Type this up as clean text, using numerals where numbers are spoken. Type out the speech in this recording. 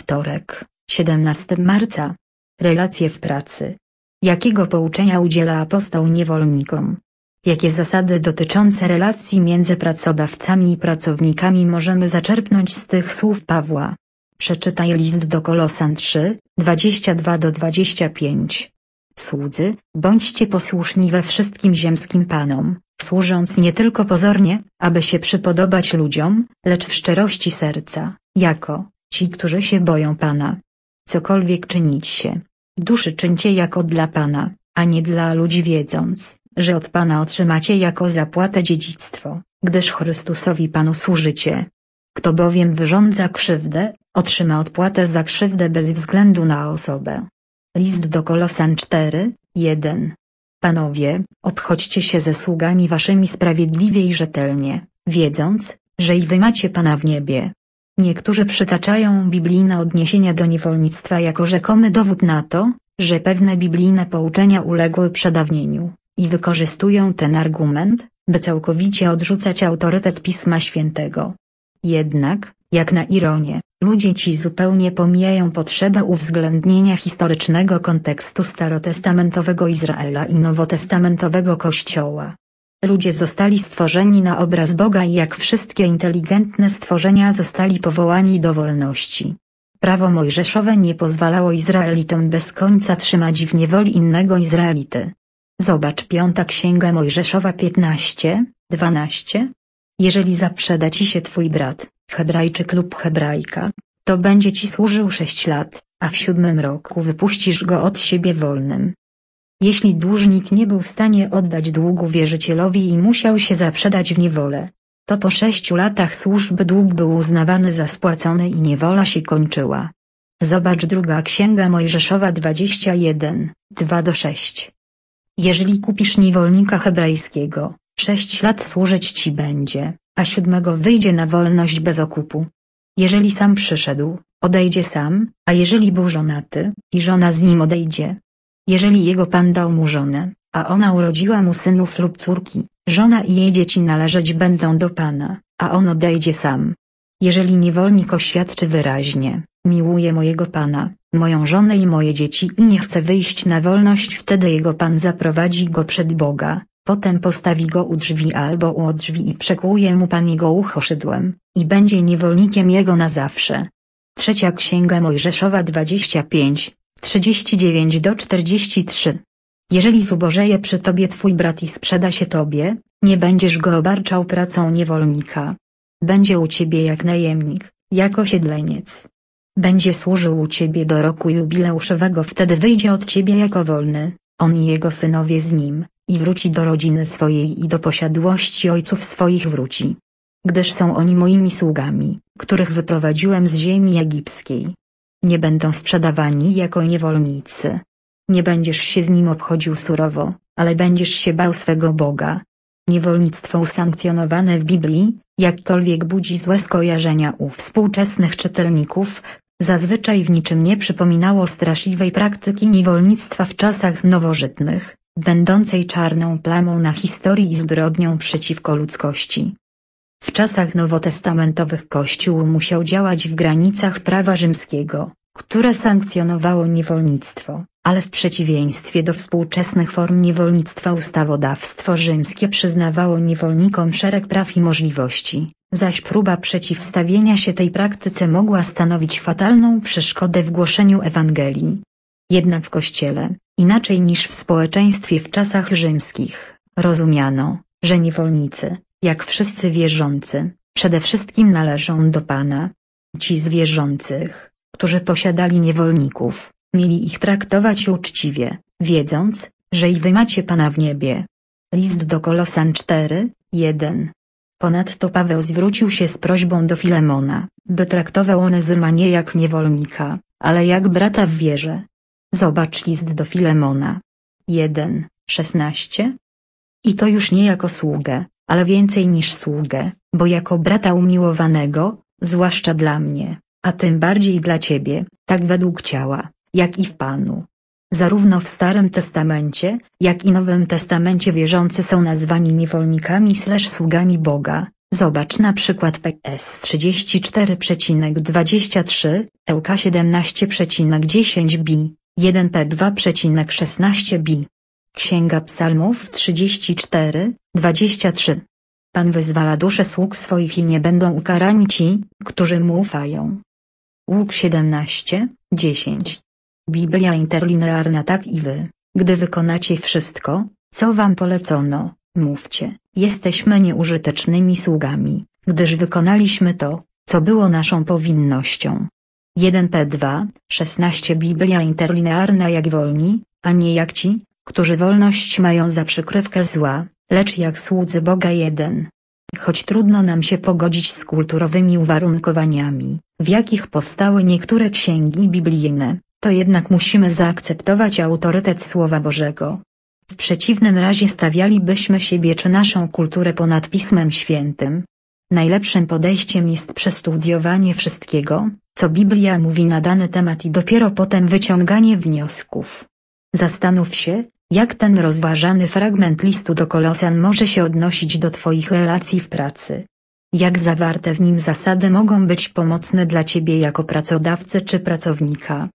Wtorek, 17 marca. Relacje w pracy. Jakiego pouczenia udziela apostoł niewolnikom? Jakie zasady dotyczące relacji między pracodawcami i pracownikami możemy zaczerpnąć z tych słów Pawła? Przeczytaj list do Kolosan 3, 22-25. Słudzy, bądźcie posłuszni we wszystkim ziemskim panom, służąc nie tylko pozornie, aby się przypodobać ludziom, lecz w szczerości serca, jako ci, którzy się boją Pana. Cokolwiek czynicie, duszy czyńcie jako dla Pana, a nie dla ludzi, wiedząc, że od Pana otrzymacie jako zapłatę dziedzictwo, gdyż Chrystusowi Panu służycie. Kto bowiem wyrządza krzywdę, otrzyma odpłatę za krzywdę bez względu na osobę. List do Kolosan 4, 1. Panowie, obchodźcie się ze sługami waszymi sprawiedliwie i rzetelnie, wiedząc, że i wy macie Pana w niebie. Niektórzy przytaczają biblijne odniesienia do niewolnictwa jako rzekomy dowód na to, że pewne biblijne pouczenia uległy przedawnieniu, i wykorzystują ten argument, by całkowicie odrzucać autorytet Pisma Świętego. Jednak, jak na ironię, ludzie ci zupełnie pomijają potrzebę uwzględnienia historycznego kontekstu starotestamentowego Izraela i nowotestamentowego Kościoła. Ludzie zostali stworzeni na obraz Boga i jak wszystkie inteligentne stworzenia zostali powołani do wolności. Prawo mojżeszowe nie pozwalało Izraelitom bez końca trzymać w niewoli innego Izraelity. Zobacz 5 Księga Mojżeszowa 15, 12. Jeżeli zaprzeda ci się twój brat, Hebrajczyk lub Hebrajka, to będzie ci służył 6 lat, a w 7 roku wypuścisz go od siebie wolnym. Jeśli dłużnik nie był w stanie oddać długu wierzycielowi i musiał się zaprzedać w niewolę, to po 6 latach służby dług był uznawany za spłacony i niewola się kończyła. Zobacz 2 Księga Mojżeszowa 21, 2-6. Jeżeli kupisz niewolnika hebrajskiego, 6 lat służyć ci będzie, a 7 wyjdzie na wolność bez okupu. Jeżeli sam przyszedł, odejdzie sam, a jeżeli był żonaty, i żona z nim odejdzie. Jeżeli jego pan dał mu żonę, a ona urodziła mu synów lub córki, żona i jej dzieci należeć będą do pana, a on odejdzie sam. Jeżeli niewolnik oświadczy wyraźnie, miłuję mojego pana, moją żonę i moje dzieci i nie chce wyjść na wolność, wtedy jego pan zaprowadzi go przed Boga, potem postawi go u drzwi albo u drzwi i przekłuje mu pan jego ucho szydłem, i będzie niewolnikiem jego na zawsze. 3 Księga Mojżeszowa 25, 39-43. Jeżeli zubożeje przy tobie twój brat i sprzeda się tobie, nie będziesz go obarczał pracą niewolnika. Będzie u ciebie jak najemnik, jak osiedleniec. Będzie służył u ciebie do roku jubileuszowego, wtedy wyjdzie od ciebie jako wolny, on i jego synowie z nim, i wróci do rodziny swojej i do posiadłości ojców swoich wróci. Gdyż są oni moimi sługami, których wyprowadziłem z ziemi egipskiej. Nie będą sprzedawani jako niewolnicy. Nie będziesz się z nim obchodził surowo, ale będziesz się bał swego Boga. Niewolnictwo usankcjonowane w Biblii, jakkolwiek budzi złe skojarzenia u współczesnych czytelników, zazwyczaj w niczym nie przypominało straszliwej praktyki niewolnictwa w czasach nowożytnych, będącej czarną plamą na historii i zbrodnią przeciwko ludzkości. W czasach nowotestamentowych Kościół musiał działać w granicach prawa rzymskiego, które sankcjonowało niewolnictwo, ale w przeciwieństwie do współczesnych form niewolnictwa ustawodawstwo rzymskie przyznawało niewolnikom szereg praw i możliwości, zaś próba przeciwstawienia się tej praktyce mogła stanowić fatalną przeszkodę w głoszeniu Ewangelii. Jednak w Kościele, inaczej niż w społeczeństwie w czasach rzymskich, rozumiano, że niewolnicy, jak wszyscy wierzący, przede wszystkim należą do Pana. Ci z wierzących, którzy posiadali niewolników, mieli ich traktować uczciwie, wiedząc, że i wy macie Pana w niebie. List do Kolosan 4, 1. Ponadto Paweł zwrócił się z prośbą do Filemona, by traktował Onezyma nie jak niewolnika, ale jak brata w wierze. Zobacz list do Filemona. 1, 16. I to już nie jako sługę, ale więcej niż sługę, bo jako brata umiłowanego, zwłaszcza dla mnie, a tym bardziej dla ciebie, tak według ciała, jak i w Panu. Zarówno w Starym Testamencie, jak i Nowym Testamencie wierzący są nazwani niewolnikami / sługami Boga, Zobacz na przykład PS 34,23, ŁK 17,10b, 1P2,16b. Księga Psalmów 34:23. Pan wyzwala dusze sług swoich i nie będą ukarani ci, którzy mu ufają. Łuk 17:10. Biblia interlinearna. Tak i wy, gdy wykonacie wszystko, co wam polecono, mówcie: jesteśmy nieużytecznymi sługami, gdyż wykonaliśmy to, co było naszą powinnością. 1P2:16. Biblia interlinearna. Jak wolni, a nie jak ci, którzy wolność mają za przykrywkę zła, lecz jak słudzy Boga. 1. Choć trudno nam się pogodzić z kulturowymi uwarunkowaniami, w jakich powstały niektóre księgi biblijne, to jednak musimy zaakceptować autorytet Słowa Bożego. W przeciwnym razie stawialibyśmy siebie czy naszą kulturę ponad Pismem Świętym. Najlepszym podejściem jest przestudiowanie wszystkiego, co Biblia mówi na dany temat i dopiero potem wyciąganie wniosków. Zastanów się, jak ten rozważany fragment listu do Kolosan może się odnosić do Twoich relacji w pracy. Jak zawarte w nim zasady mogą być pomocne dla Ciebie jako pracodawcy czy pracownika.